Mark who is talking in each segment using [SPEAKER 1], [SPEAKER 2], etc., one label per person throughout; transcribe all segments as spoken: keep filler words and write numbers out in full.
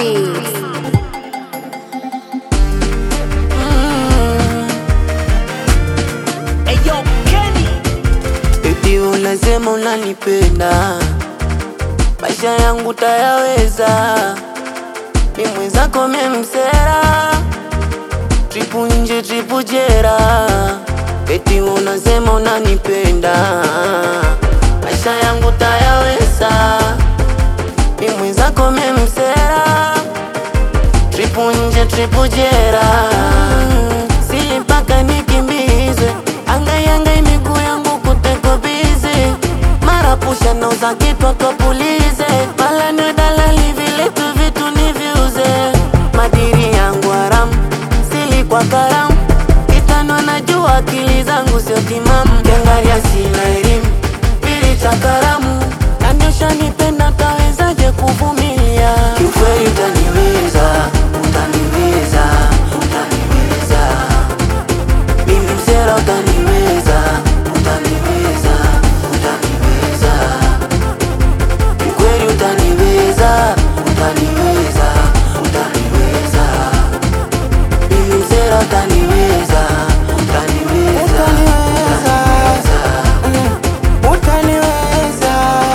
[SPEAKER 1] Beats.
[SPEAKER 2] Ayo, Kenny.
[SPEAKER 3] Baby unasema unanipenda, maisha yangu tayaweza, mi mwenzako memsera, tripu nje tripu jera. Eti unasema unanipenda, maisha yangu tayaweza, mi mwenzako memsera, tripu nje tripu jera. Sili mpaka nikimbizwe, angai angai miguu yangu kuteko bize, mara pusha na uza kitwa tupulize, mala ni dalali vile tu vitu niviuze. Madiri yangu haramu, sili kwa karamu, kitano najua akili zangu sio timamu. Kiangalia sina elimu, pili cha karamu, nanyosha nipenda tawezaje kuvumilia. Kiukweli utaniweza, utaniweza, utaniweza, mimi msera utaniweza, utaniweza, utaniweza, kiukweli utaniweza, utaniweza, utaniweza, mimi msera utaniweza, utaniweza, utaniweza,
[SPEAKER 4] Utaniweza,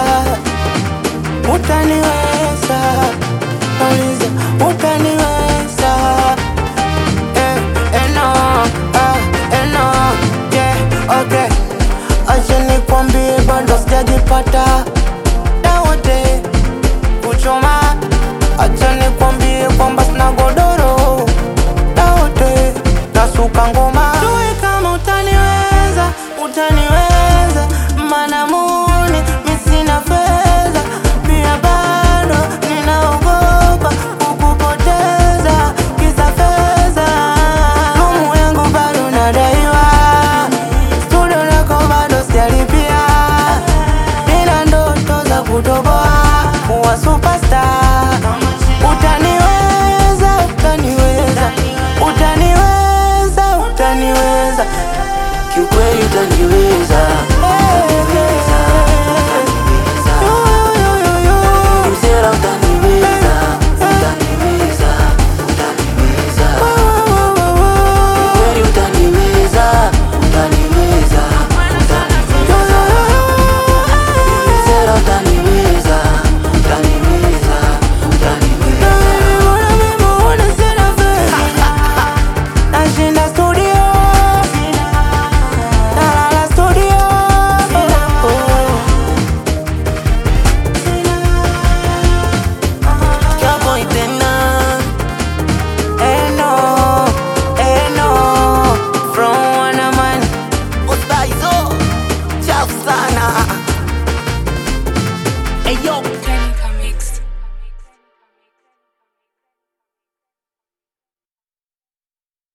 [SPEAKER 4] utaniweza, nauliza utaniweza. Eh, eh no, ah, eh no, yeah, okay. Acha nikwambie bado sijajipata dawote kuchoma. Acha nikwambie kwamba sina godoro dawote nasuka ngoma. Tuwe kama utaniweza, utaniweza, mana muni mi sina fedha, pia bado ninaogopa kukupoteza kisa fedha. Lumu yangu bado nadaiwa, studio lako bado sijalipia, nina ndoto za kutoboa.